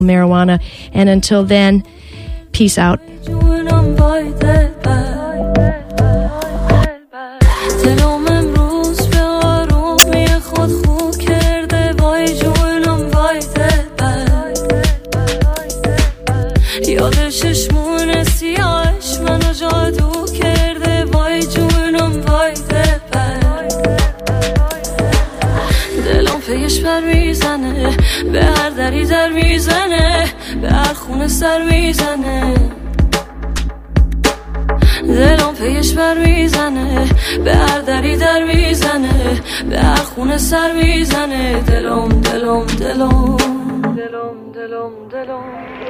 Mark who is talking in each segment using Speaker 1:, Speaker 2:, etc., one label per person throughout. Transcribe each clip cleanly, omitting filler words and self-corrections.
Speaker 1: marijuana. And until then, peace out.
Speaker 2: چشمون سیاهش منو جادو کرده وای جونم وای دلم پیش بر میزنه به هر دری در میزنه به هر خونه سر میزنه دلم پیش بر میزنه به هر دری در میزنه به هر خونه سر میزنه دلم دلم دلم دلم دلم دلم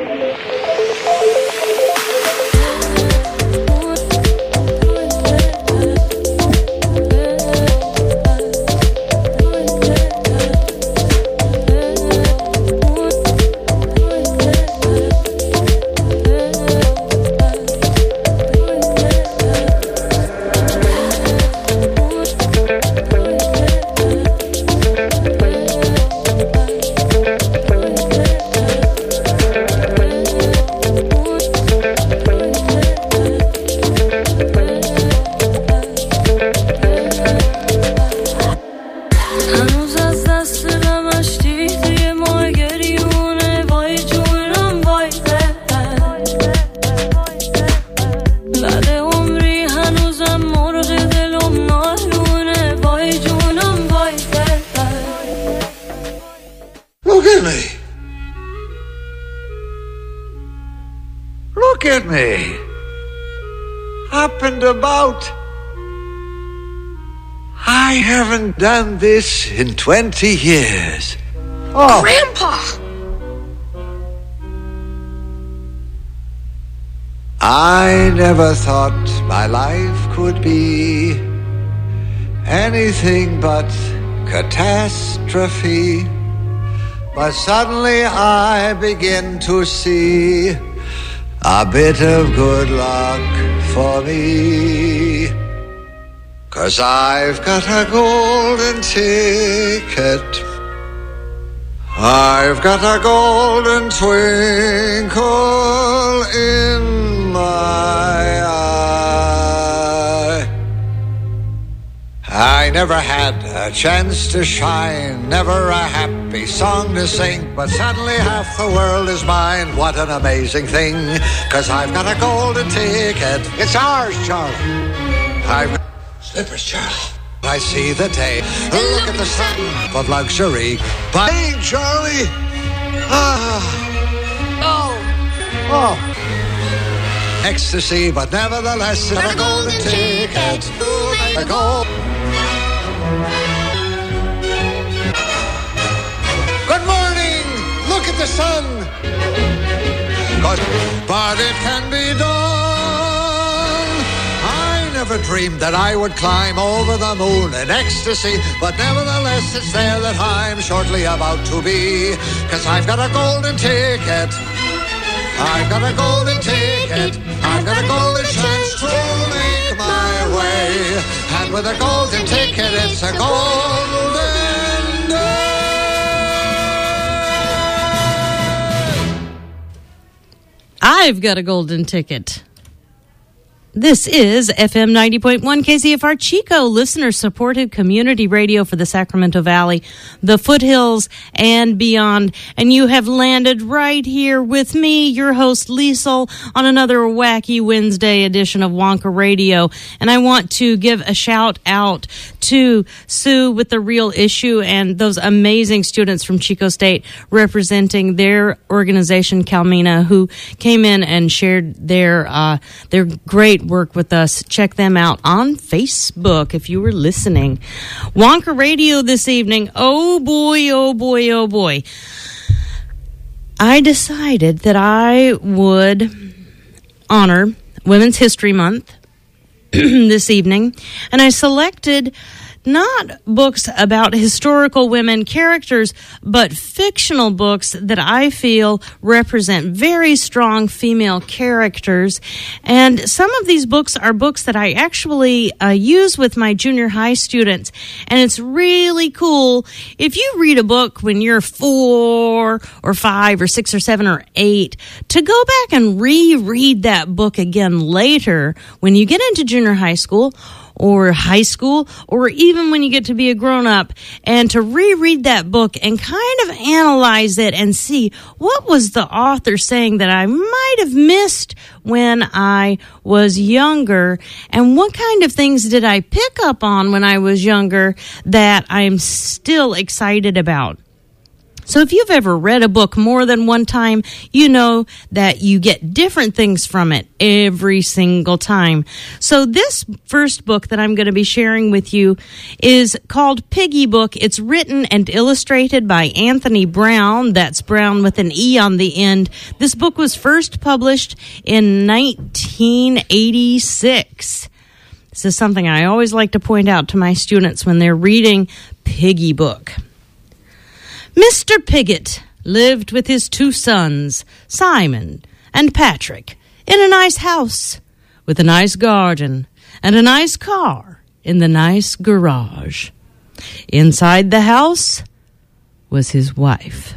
Speaker 3: Look at me. Up and about. I haven't done this in 20 years. Oh.
Speaker 4: Grandpa!
Speaker 3: I never thought my life could be anything but catastrophe. But suddenly I begin to see a bit of good luck for me. 'Cause I've got a golden ticket. I've got a golden twinkle in my eye. I never had a chance to shine, never a happy song to sing, but suddenly half the world is mine. What an amazing thing, 'cause I've got a golden ticket. It's ours, Charlie. I've got slippers, Charlie. I see the day. Look at the sun of luxury. But hey, Charlie. Oh. Ecstasy, but nevertheless, it's a golden ticket. A gold. Good morning. Look at the sun. But it can be done. I never dreamed that I would climb over the moon in ecstasy, but nevertheless it's there that I'm shortly about to be, 'cause I've got a golden ticket. I've got a golden ticket. I've got a golden chance to make my way, and with a golden ticket it's a golden day.
Speaker 5: I've got a golden ticket. This is FM 90.1 KZFR Chico, listener-supported community radio for the Sacramento Valley, the foothills, and beyond. And you have landed right here with me, your host, Liesl, on another wacky Wednesday edition of Wonka Radio. And I want to give a shout-out to Sue with The Real Issue and those amazing students from Chico State representing their organization, Calmina, who came in and shared their great work with us. Check them out on Facebook if you were listening. Wonka Radio this evening. Oh boy, oh boy, oh boy. I decided that I would honor Women's History Month this evening, and I selected not books about historical women characters, but fictional books that I feel represent very strong female characters. And some of these books are books that I actually use with my junior high students. And it's really cool if you read a book when you're 4 or 5 or 6 or 7 or 8, to go back and reread that book again later when you get into junior high school or high school, or even when you get to be a grown-up, and to reread that book and kind of analyze it and see what was the author saying that I might have missed when I was younger, and what kind of things did I pick up on when I was younger that I'm still excited about. So if you've ever read a book more than one time, you know that you get different things from it every single time. So this first book that I'm going to be sharing with you is called Piggy Book. It's written and illustrated by Anthony Brown. That's Brown with an E on the end. This book was first published in 1986. This is something I always like to point out to my students when they're reading Piggy Book. Mr. Pigott lived with his 2 sons, Simon and Patrick, in a nice house with a nice garden and a nice car in the nice garage. Inside the house was his wife.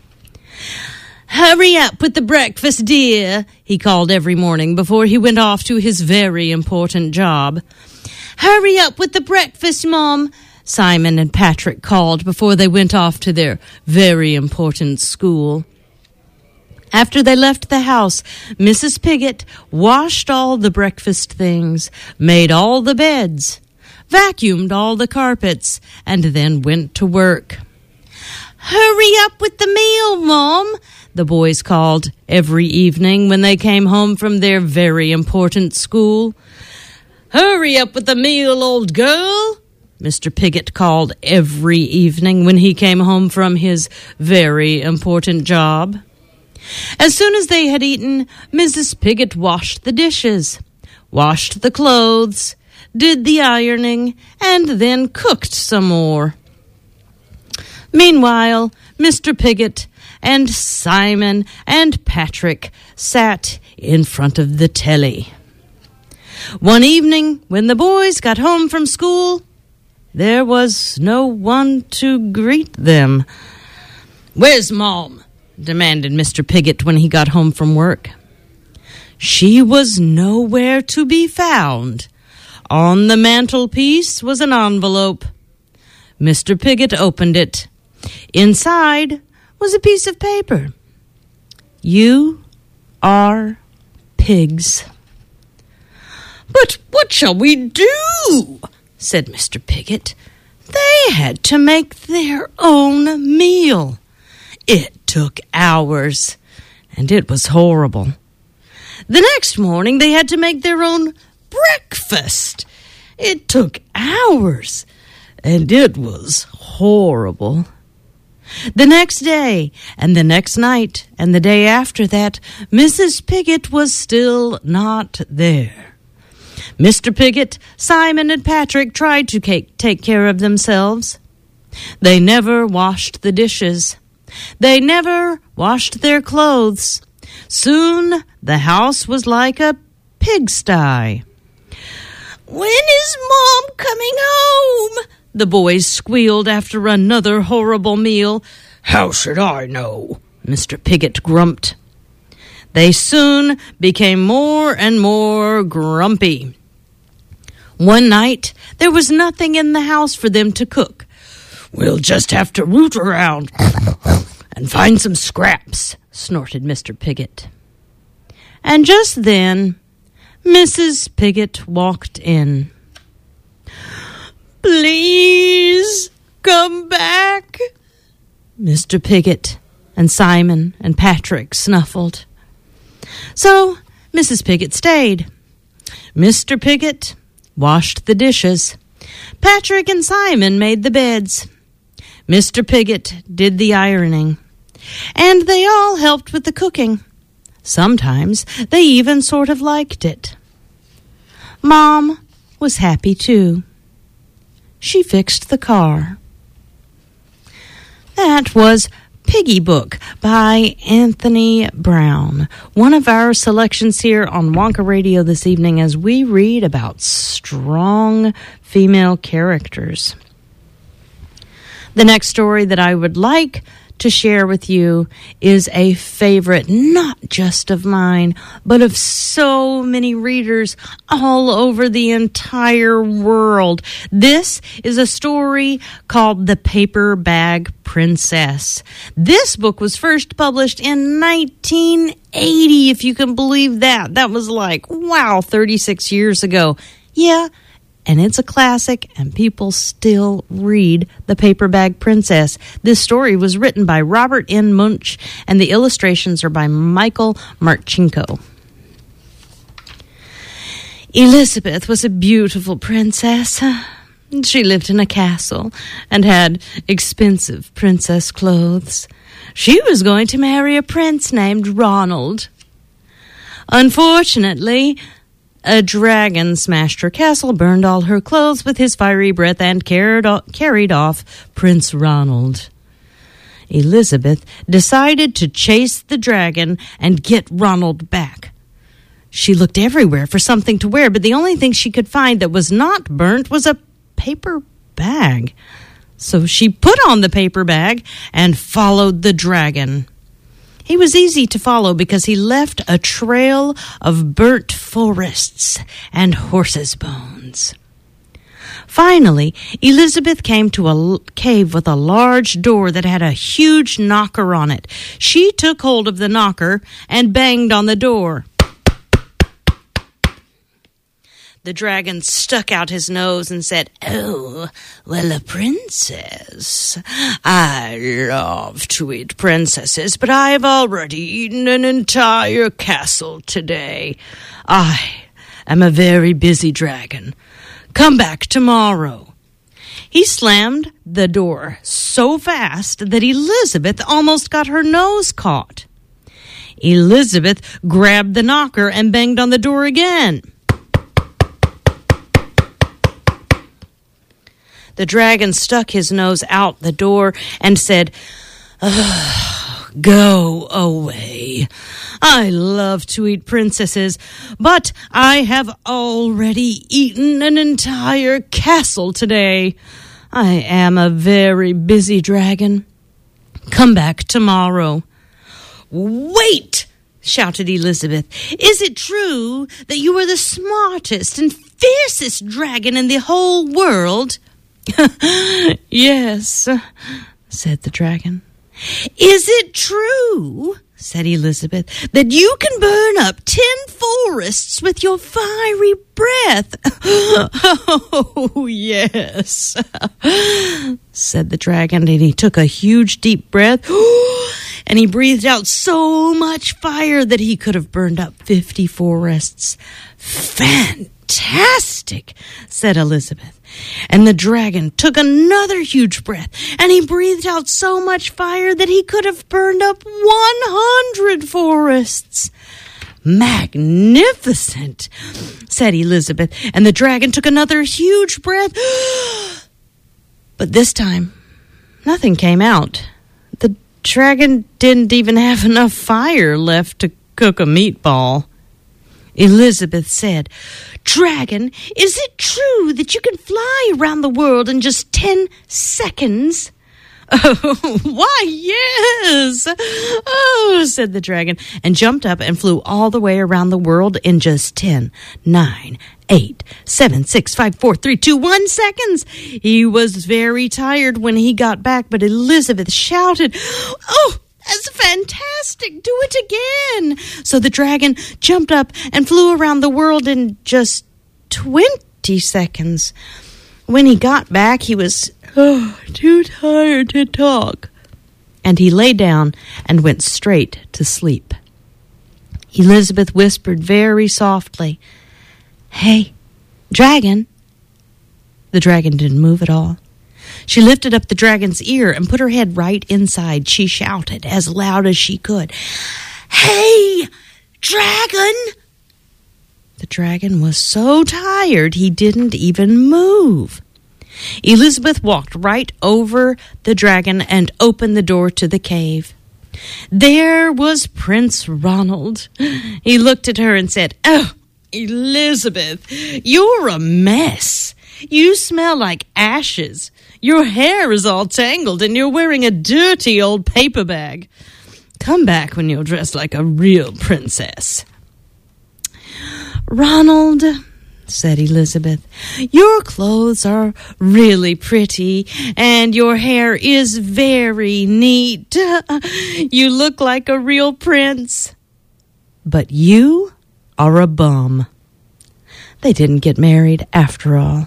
Speaker 5: "Hurry up with the breakfast, dear," he called every morning before he went off to his very important job. "Hurry up with the breakfast, Mom," Simon and Patrick called before they went off to their very important school. After they left the house, Mrs. Pigott washed all the breakfast things, made all the beds, vacuumed all the carpets, and then went to work. "Hurry up with the meal, Mom," the boys called every evening when they came home from their very important school. "Hurry up with the meal, old girl," Mr. Pigott called every evening when he came home from his very important job. As soon as they had eaten, Mrs. Pigott washed the dishes, washed the clothes, did the ironing, and then cooked some more. Meanwhile, Mr. Pigott and Simon and Patrick sat in front of the telly. One evening, when the boys got home from school, there was no one to greet them. "Where's Mom?" demanded Mr. Pigott when he got home from work. She was nowhere to be found. On the mantelpiece was an envelope. Mr. Pigott opened it. Inside was a piece of paper. "You are pigs." "But what shall we do?" said Mr. Pigott. They had to make their own meal. It took hours, and it was horrible. The next morning, they had to make their own breakfast. It took hours, and it was horrible. The next day, and the next night, and the day after that, Mrs. Pigott was still not there. Mr. Pigott, Simon, and Patrick tried to take care of themselves. They never washed the dishes. They never washed their clothes. Soon the house was like a pigsty. "When is Mom coming home?" the boys squealed after another horrible meal. "How should I know?" Mr. Pigott grumped. They soon became more and more grumpy. One night, there was nothing in the house for them to cook. "We'll just have to root around and find some scraps," snorted Mr. Pigott. And just then, Mrs. Pigott walked in. "Please come back," Mr. Pigott and Simon and Patrick snuffled. So Mrs. Pigott stayed. Mr. Pigott washed the dishes. Patrick and Simon made the beds. Mr. Pigott did the ironing. And they all helped with the cooking. Sometimes they even sort of liked it. Mom was happy too. she fixed the car. That was Piggy Book by Anthony Brown, one of our selections here on Wonka Radio this evening as we read about strong female characters. The next story that I would like to share with you is a favorite, not just of mine, but of so many readers all over the entire world. This is a story called The Paper Bag Princess. This book was first published in 1980, if you can believe that. That was like, wow, 36 years ago. Yeah, and it's a classic, and people still read The Paper Bag Princess. This story was written by Robert N. Munch, and the illustrations are by Michael Marchenko. Elizabeth was a beautiful princess. She lived in a castle and had expensive princess clothes. She was going to marry a prince named Ronald. Unfortunately, a dragon smashed her castle, burned all her clothes with his fiery breath, and carried off Prince Ronald. Elizabeth decided to chase the dragon and get Ronald back. She looked everywhere for something to wear, but the only thing she could find that was not burnt was a paper bag. So she put on the paper bag and followed the dragon. He was easy to follow because he left a trail of burnt forests and horses' bones. Finally, Elizabeth came to a cave with a large door that had a huge knocker on it. She took hold of the knocker and banged on the door. The dragon stuck out his nose and said, "Oh, well, a princess. I love to eat princesses, but I have already eaten an entire castle today. I am a very busy dragon. Come back tomorrow." He slammed the door so fast that Elizabeth almost got her nose caught. Elizabeth grabbed the knocker and banged on the door again. The dragon stuck his nose out the door and said, "Go away. I love to eat princesses, but I have already eaten an entire castle today. I am a very busy dragon. Come back tomorrow." "Wait!" shouted Elizabeth. "Is it true that you are the smartest and fiercest dragon in the whole world?" "Yes," said the dragon. "Is it true," said Elizabeth, "that you can burn up 10 forests with your fiery breath?" "Oh, yes," said the dragon, and he took a huge deep breath, and he breathed out so much fire that he could have burned up 50 forests. "Fantastic," said Elizabeth. And the dragon took another huge breath, and he breathed out so much fire that he could have burned up 100 forests. "Magnificent," said Elizabeth, and the dragon took another huge breath. But this time, nothing came out. The dragon didn't even have enough fire left to cook a meatball. Elizabeth said, "Dragon, is it true that you can fly around the world in just 10 seconds?" "Oh, why, yes." "Oh," said the dragon, and jumped up and flew all the way around the world in just 10, 9, 8, 7, 6, 5, 4, 3, 2, 1 seconds. He was very tired when he got back, but Elizabeth shouted, "Oh, that's fantastic! Do it again!" So the dragon jumped up and flew around the world in just 20 seconds. When he got back, he was too tired to talk, and he lay down and went straight to sleep. Elizabeth whispered very softly, "Hey, dragon." The dragon didn't move at all. She lifted up the dragon's ear and put her head right inside. She shouted as loud as she could, "Hey, dragon!" The dragon was so tired he didn't even move. Elizabeth walked right over the dragon and opened the door to the cave. There was Prince Ronald. He looked at her and said, "Oh, Elizabeth, you're a mess. You smell like ashes. Your hair is all tangled and you're wearing a dirty old paper bag. Come back when you're dressed like a real princess." "Ronald," said Elizabeth, "your clothes are really pretty and your hair is very neat. You look like a real prince. But you are a bum." They didn't get married after all.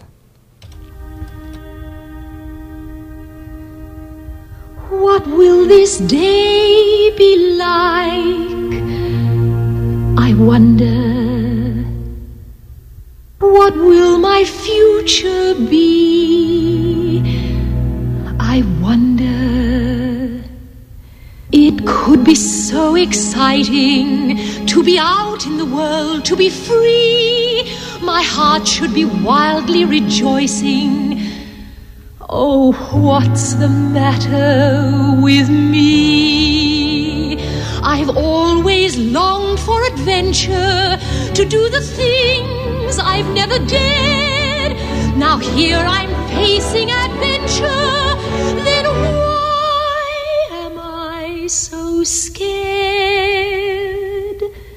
Speaker 4: What will this day be like? I wonder. What will my future be? I wonder. It could be so exciting to be out in the world, to be free. My heart should be wildly rejoicing. Oh, what's the matter with me? I've always longed for adventure, to do the things I've never dared. Now here I'm facing adventure. Then why am I so scared?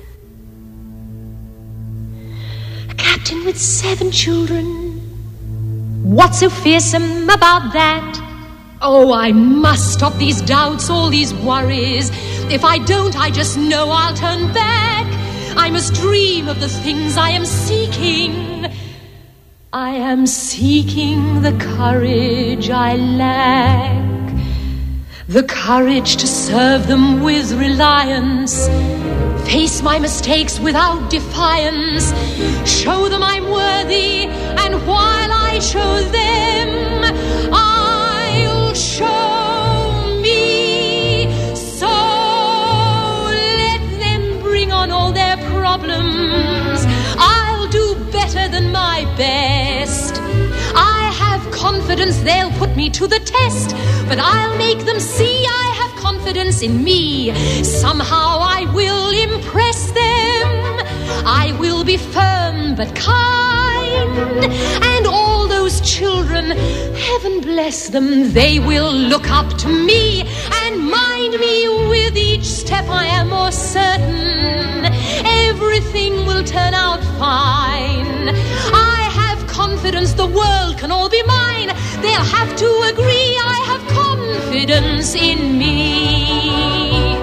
Speaker 4: A captain with 7 children. What's so fearsome about that? Oh, I must stop these doubts, all these worries. If I don't, I just know I'll turn back. I must dream of the things I am seeking. I am seeking the courage I lack. The courage to serve them with reliance. Face my mistakes without defiance. Show them I'm worthy, and while I show them, I'll show me. So let them bring on all their problems. I'll do better than my best. I have confidence they'll put me to the test, but I'll make them see I have confidence in me. Somehow I will impress them. I will be firm but kind, and all those children, heaven bless them, they will look up to me and mind me with each step. I am more certain everything will turn out fine. I have confidence the world can all be mine. They'll have to agree I have confidence in me.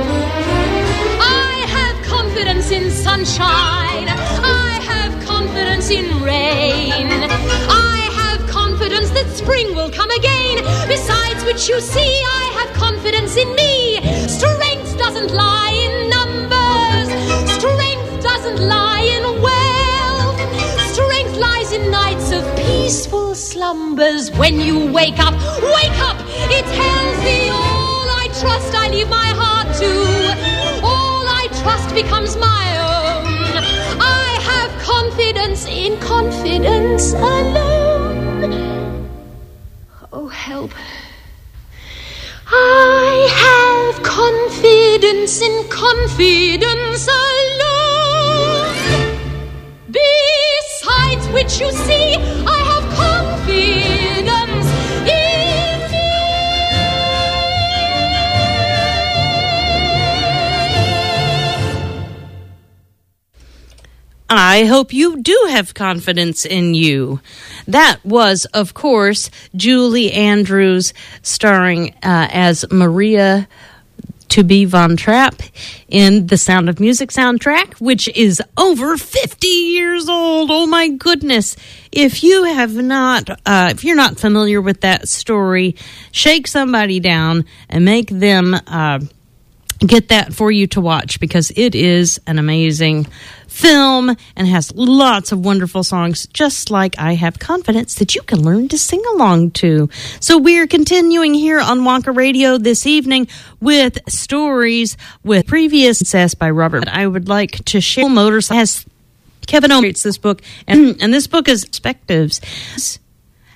Speaker 4: I have confidence in sunshine. I have confidence in rain. I have confidence that spring will come again. Besides which, you see, I have confidence in me. Strength doesn't lie in numbers. Strength doesn't lie in wealth. Strength lies in nights of peaceful slumbers. When you wake up, it's healthy. All I trust, I leave my heart to. All I trust becomes my own. I have confidence in confidence alone. Oh, help. I have confidence in confidence alone. Besides which, you see, I have confidence in me.
Speaker 5: I hope you do have confidence in you. That was, of course, Julie Andrews starring as Maria to be Von Trapp in the Sound of Music soundtrack, which is over 50 years old. Oh my goodness. If you have not, if you're not familiar with that story, shake somebody down and make them get that for you to watch, because it is an amazing film and has lots of wonderful songs, just like I Have Confidence, that you can learn to sing along to. So we're continuing here on Wonka Radio this evening with stories with previous success by Robert. I would like to share Motors as Kevin Ohm writes this book, and this book is Perspectives.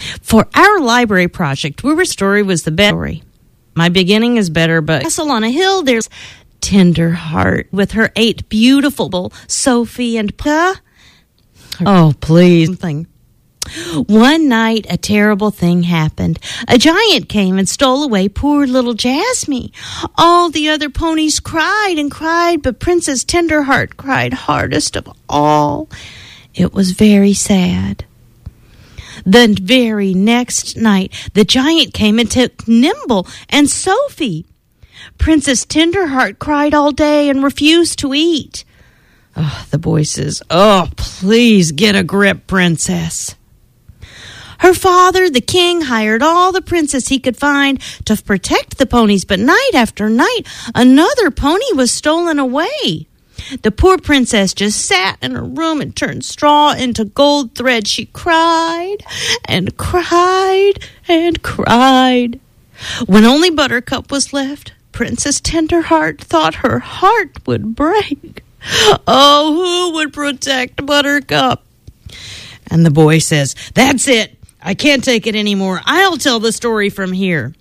Speaker 5: For our library project, Wilbur story was the best story. My beginning is better, but Castle on a Hill, there's Tender Heart with her 8 beautiful Sophie and Oh, please. One night, a terrible thing happened. A giant came and stole away poor little Jasmine. All the other ponies cried and cried, but Princess Tenderheart cried hardest of all. It was very sad. The very next night, the giant came and took Nimble and Sophie. Princess Tenderheart cried all day and refused to eat. Oh, the boy says, "Oh, please get a grip, princess." Her father, the king, hired all the princes he could find to protect the ponies, but night after night, another pony was stolen away. The poor princess just sat in her room and turned straw into gold thread. She cried and cried and cried. When only Buttercup was left, Princess Tenderheart thought her heart would break. Oh, who would protect Buttercup? And the boy says, "That's it. I can't take it anymore. I'll tell the story from here."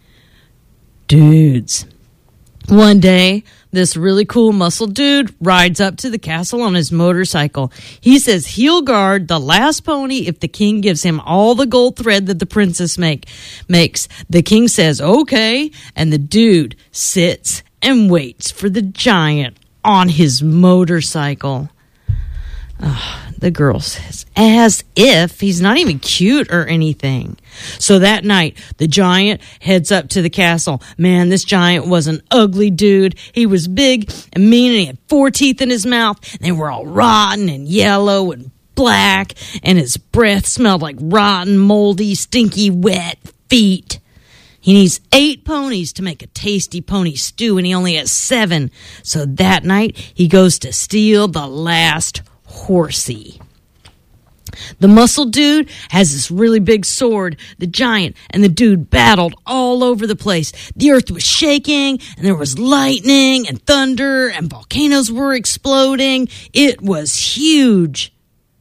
Speaker 5: Dudes. One day, this really cool muscle dude rides up to the castle on his motorcycle. He says he'll guard the last pony if the king gives him all the gold thread that the princess makes. The king says, "Okay," and the dude sits and waits for the giant on his motorcycle. The girl says, as if he's not even cute or anything. So that night, the giant heads up to the castle. Man, this giant was an ugly dude. He was big and mean, and he had 4 teeth in his mouth. And they were all rotten and yellow and black, and his breath smelled like rotten, moldy, stinky, wet feet. He needs 8 ponies to make a tasty pony stew, and he only has 7. So that night, he goes to steal the last horsey. The muscle dude has this really big sword. The giant and the dude battled all over the place. The earth was shaking, and there was lightning and thunder, and volcanoes were exploding. It was huge.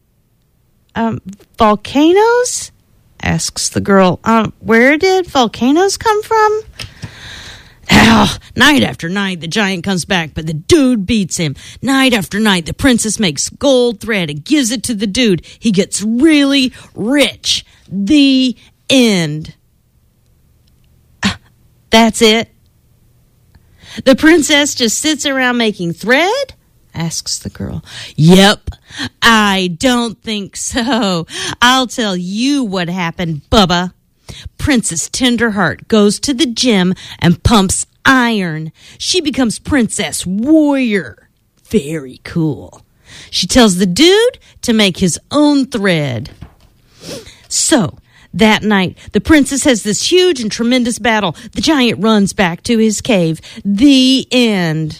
Speaker 5: Volcanoes? Asks the girl. Where did volcanoes come from? Night after night, the giant comes back, but the dude beats him. Night after night, the princess makes gold thread and gives it to the dude. He gets really rich. The end. That's it? The princess just sits around making thread? Asks the girl. Yep, I don't think so. I'll tell you what happened, Bubba. Princess Tenderheart goes to the gym and pumps iron. She becomes Princess Warrior. Very cool. She tells the dude to make his own thread. So, that night, the princess has this huge and tremendous battle. The giant runs back to his cave. The end.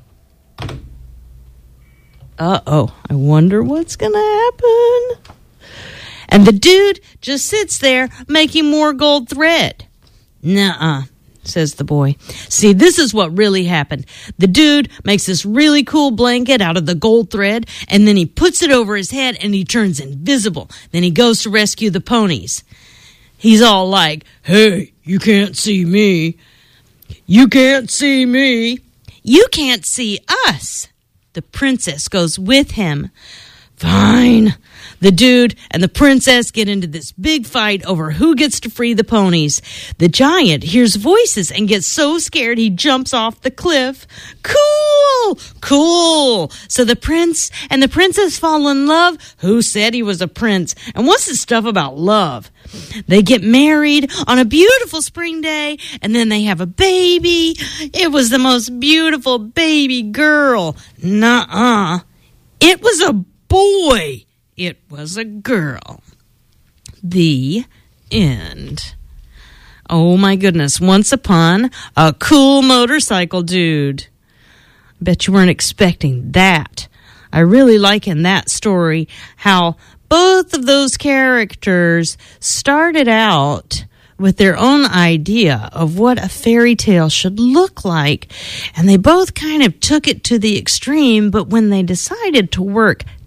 Speaker 5: Uh-oh, I wonder what's going to happen. And the dude just sits there making more gold thread. Nuh-uh, says the boy. See, this is what really happened. The dude makes this really cool blanket out of the gold thread, and then he puts it over his head, and he turns invisible. Then he goes to rescue the ponies. He's all like, "Hey, you can't see me. You can't see me. You can't see us." The princess goes with him. Fine. The dude and the princess get into this big fight over who gets to free the ponies. The giant hears voices and gets so scared he jumps off the cliff. Cool! Cool! So the prince and the princess fall in love. Who said he was a prince? And what's this stuff about love? They get married on a beautiful spring day, and then they have a baby. It was the most beautiful baby girl. Nuh-uh. It was a boy. It was a girl. The end. Oh my goodness. Once upon a cool motorcycle dude. Bet you weren't expecting that. I really like in that story how both of those characters started out with their own idea of what a fairy tale should look like. And they both kind of took it to the extreme, but when they decided to work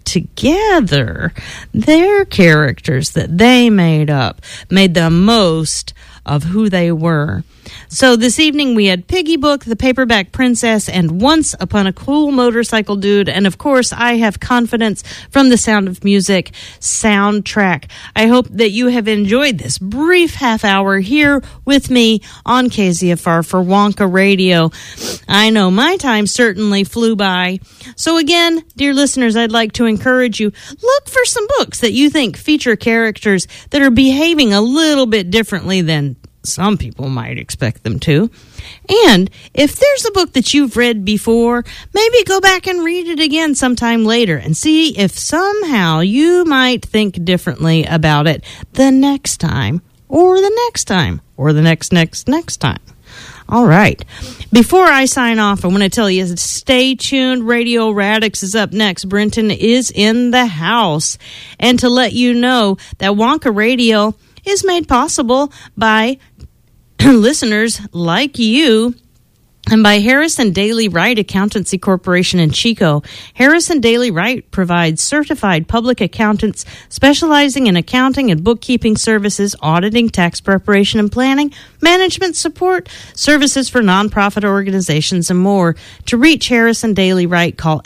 Speaker 5: together their characters that they made up, made the most of who they were. So this evening we had Piggy Book, The Paperback Princess, and Once Upon a Cool Motorcycle Dude, and of course I Have Confidence from the Sound of Music soundtrack. I hope that you have enjoyed this brief half hour here with me on KZFR for Wonka Radio. I know my time certainly flew by. So again, dear listeners, I'd like to encourage you, look for some books that you think feature characters that are behaving a little bit differently than some people might expect them to. And if there's a book that you've read before, maybe go back and read it again sometime later and see if somehow you might think differently about it the next time, or the next time, or the next time. All right. Before I sign off, I want to tell you, stay tuned. Radio Radix is up next. Brenton is in the house. And to let you know that Wonka Radio is made possible by listeners like you and by Harrison Daly Wright Accountancy Corporation in Chico. Harrison Daly Wright provides certified public accountants specializing in accounting and bookkeeping services, auditing, tax preparation and planning, management support, services for nonprofit organizations, and more. To reach Harrison Daly Wright, call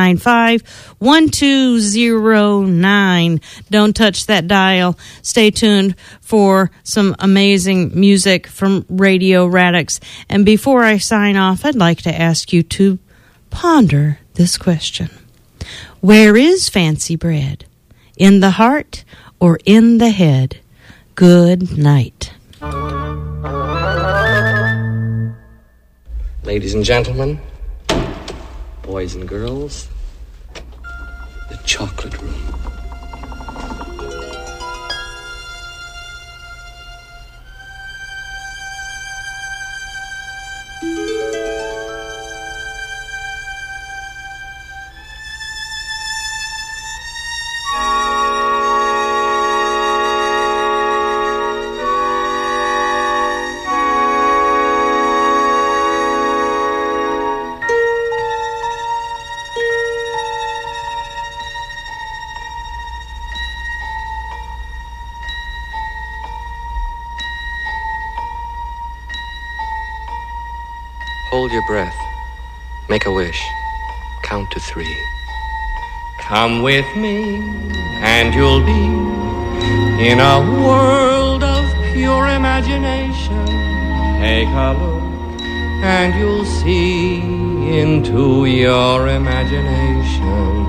Speaker 5: 895-1209. Don't touch that dial. Stay tuned for some amazing music from Radio Radix. And before I sign off, I'd like to ask you to ponder this question. Where is fancy bread? In the heart or in the head? Good night.
Speaker 6: Ladies and gentlemen, boys and girls, the chocolate room. Hold your breath. Make a wish. Count to 3. Come with me, and you'll be in a world of pure imagination. Take a look, and you'll see into your imagination.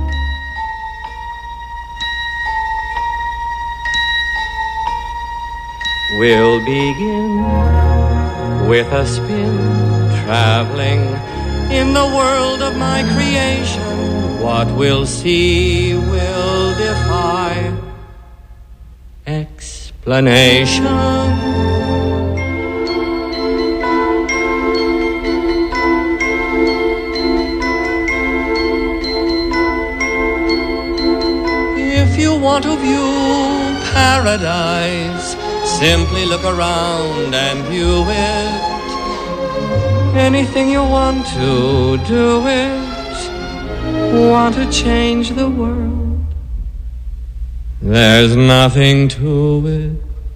Speaker 6: We'll begin with a spin, traveling in the world of my creation. What we'll see will defy explanation. If you want to view paradise, simply look around and view it. Anything you want to do it. Want to change the world. There's nothing to it.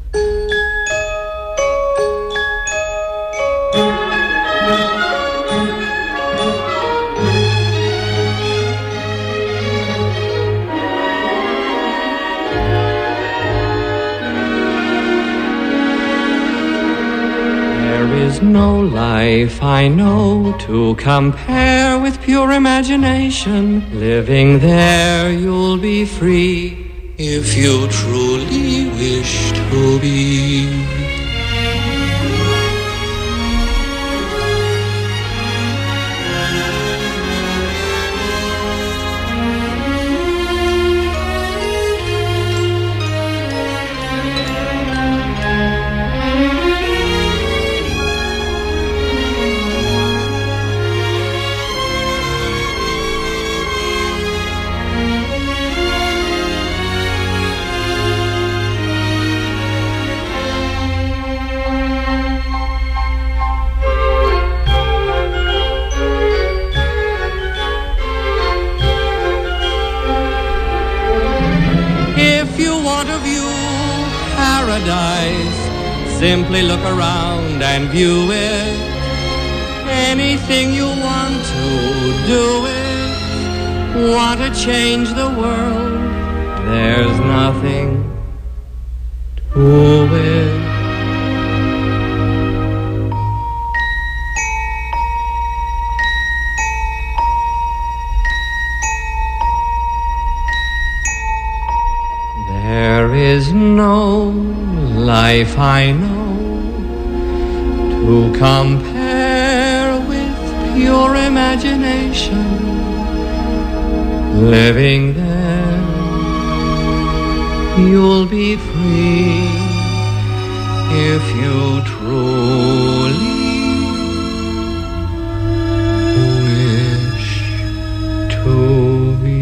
Speaker 6: No life I know to compare with pure imagination. Living there you'll be free if you truly wish to be. Simply look around and view it. Anything you want to do it. Want to change the world? There's nothing to it. There is no life I know to compare with pure imagination. Living there, you'll be free if you truly wish to be.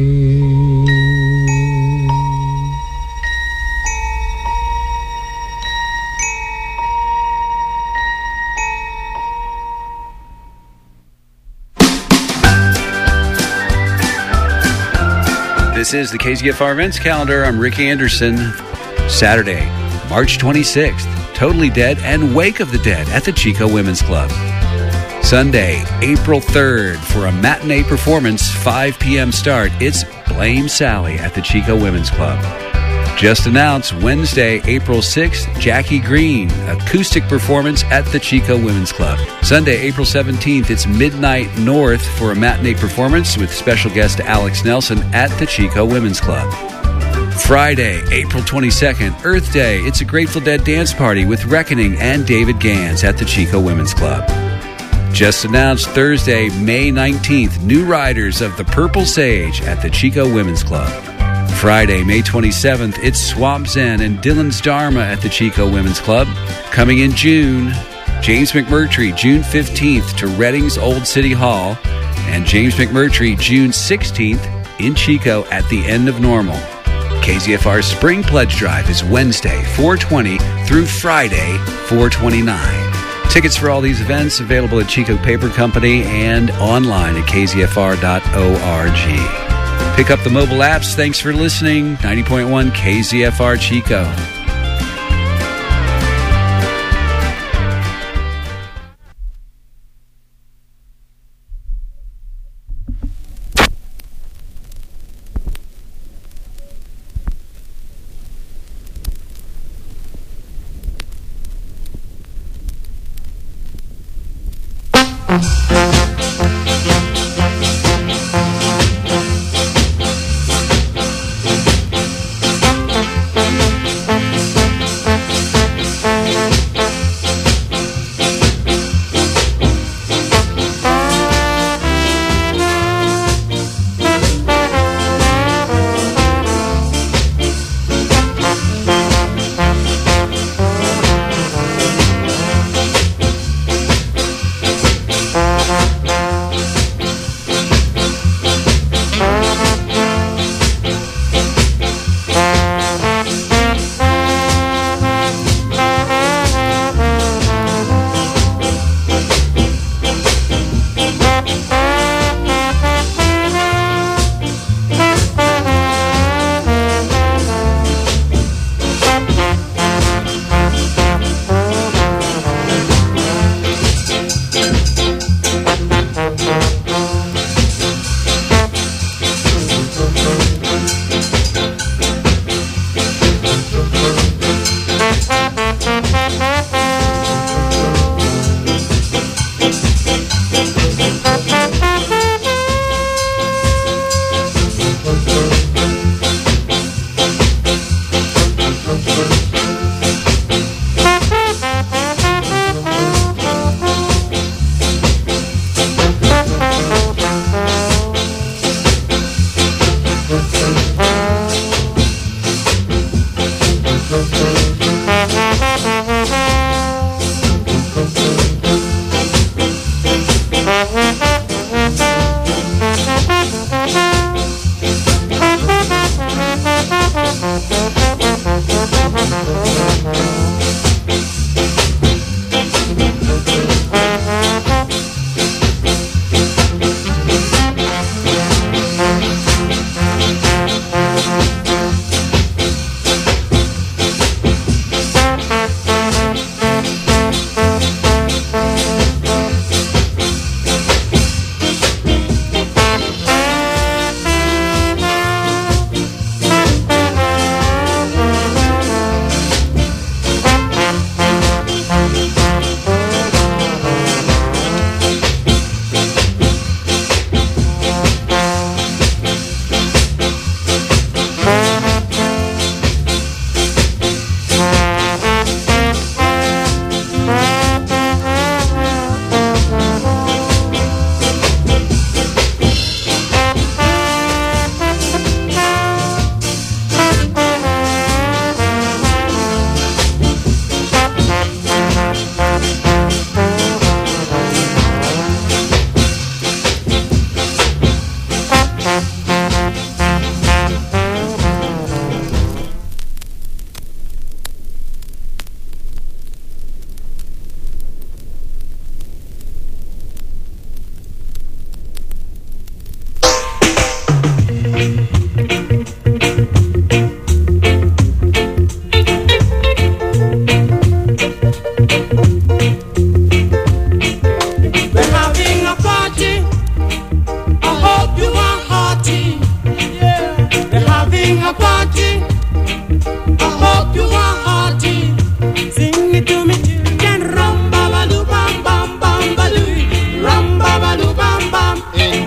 Speaker 7: This is the KZFR Events Calendar. I'm Ricky Anderson. Saturday, March 26th, Totally Dead and Wake of the Dead at the Chico Women's Club. Sunday, April 3rd, for a matinee performance, 5 p.m. start, it's Blame Sally at the Chico Women's Club. Just announced Wednesday, April 6th, Jackie Green, acoustic performance at the Chico Women's Club. Sunday, April 17th, it's Midnight North for a matinee performance with special guest Alex Nelson at the Chico Women's Club. Friday, April 22nd, Earth Day, it's a Grateful Dead dance party with Reckoning and David Gans at the Chico Women's Club. Just announced Thursday, May 19th, New Riders of the Purple Sage at the Chico Women's Club. Friday, May 27th, it's Swamp Zen and Dylan's Dharma at the Chico Women's Club. Coming in June, James McMurtry, June 15th to Redding's Old City Hall, and James McMurtry, June 16th in Chico at the End of Normal. KZFR's Spring Pledge Drive is Wednesday, 4/20 through Friday, 4/29. Tickets for all these events available at Chico Paper Company and online at kzfr.org. Pick up the mobile apps. Thanks for listening. 90.1 KZFR Chico.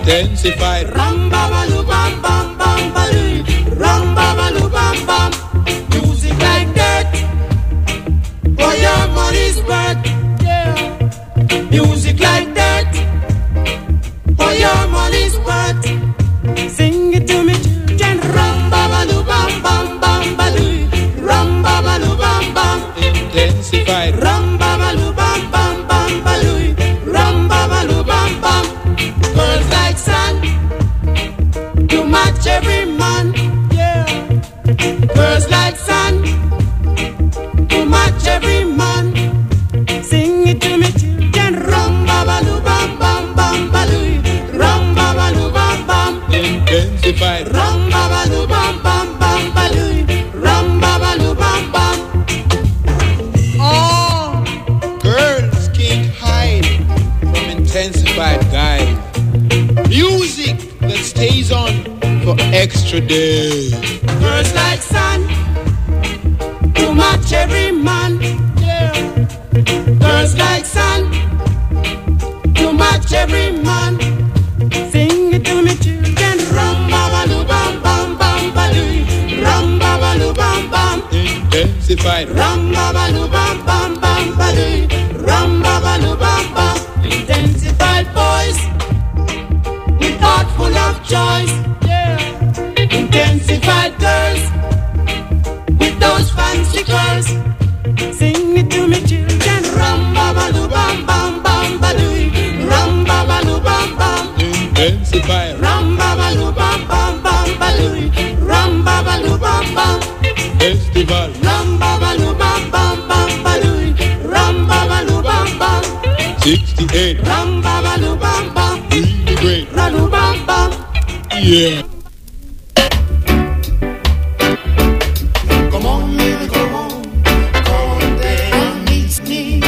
Speaker 8: intensified. Ram baba lu bam bam bam baloo. Ram baba lu bam bam. Music like that. For your money's worth. Yeah. Music like that. For your money's worth. Sing it to me, children. Ram baba lu bam bam bam baloo. Ram baba lu bam bam. Intensified. Ram baba lu bam bam bam baloo. Ram baba lu bam bam. Girls like sun to match every man. Yeah. Girls like sun to match every man. Sing it to me, children. Ram baba lu bam bam bam baloo. Ram baba lu bam bam. Intensified. Ram baba lu bam bam bam baloo. Ram baba lu bam bam. Oh, girls can't hide from intensified guys. Music that stays on for extra days. Girls like sun to match every man. Yeah. Girls like sun to match every man. Sing it to me, children. Ram baba lu bam bam bam baloo. Ram baba lu bam bam. Intensified. Ram baba lu bam bam bam baloo. Ram baba lu bam bam. Intensified boys with heart full of choice. Yeah. Intensified girls with those fancy curls. Sing it to me, children. Ram baba lu bam bam bam baloo. Ram baba lu bam bam. Intensified. Ram baba lu bam bam bam baloo. Ram baba lu bam bam. Festival. Ram baba lu bam bam bam baloo. Ram baba lu bam bam. 68. Ram baba lu bam bam. Really great. Ralu bam bam. Yeah.